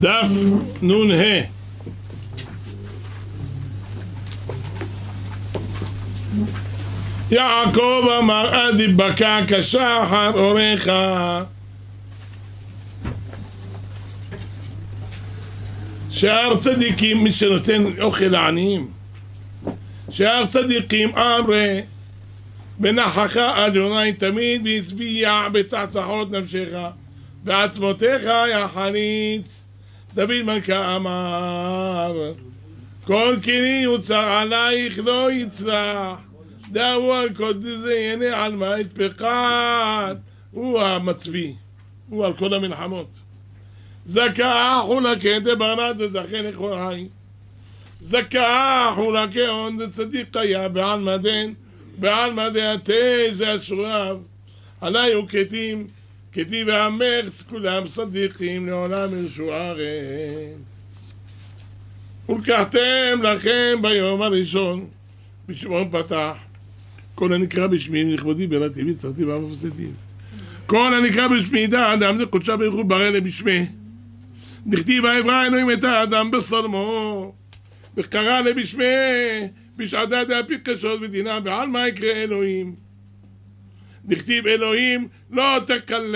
דף נ"ה. יעקב אמר אז יבקע כשחר אורך. שאר צדיקים, מי שנותן אוכל לעניים, שאר צדיקים אמרה בנחך אדוני תמיד והשביע בצחצחות נפשך בעצמותיך יחניץ. דוד מלכה אמר כל כני יוצר עלייך לא יצלח, דאו על כל דזייני על מה יתפקד. הוא המצביא, הוא על כל המלחמות. זכה חולקה דברנת זכה לכהן, זכה חולקה הון דצדיק היה בעל מדן בעל מדעתה זה אשריו. עלי הוא כתים כתיב האמרץ כולם צדיקים לעולם ירשו הארץ. ולקחתם לכם ביום הראשון בשמעון פתח כל הנקרא בשמי לכבודי בראתי ויצרתי בעם ופסדתי. כל הנקרא בשמי דע אדם דקודשה ברוך הוא ברא לבשמי. דכתיב ויברא אלוהים את האדם בצלמו וקרא לבשמי בשעדה דאפי קשות ודינה בעל מה יקרא אלוהים. דכתיב אלוהים לא תקלן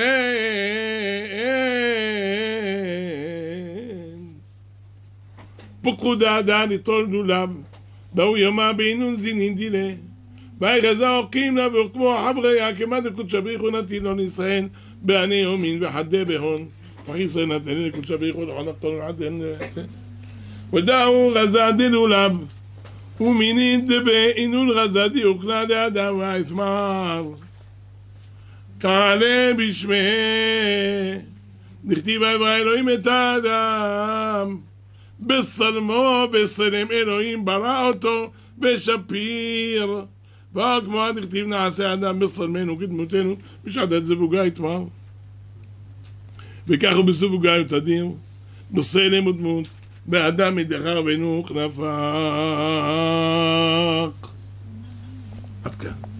פוקחו דעדה ניטול לולב באו ימה בינון זינין דילה וירזה אורקים לה וכמו חבריה כמה דקודשה בריך הוא נתילו לישראל בעני יומין וחדה בהון פריסה נתני לקודשה בריך הוא לחנקתו לעדן ודאו רזה דלולב ומינין דבה אינון רזה דיוקלה דאדם ואיסמר קרא בשמי. דכתיב ויברא אלוהים את האדם בצלמו בצלם אלוהים ברא אותו בשפיר. וכמו דכתיב נעשה אדם בצלמנו כדמותנו בשעדת זבוגה יתמר. וכך הוא בזבוגה תדיר בצלם ודמות באדם מדחר ונוך נפק. עד כאן.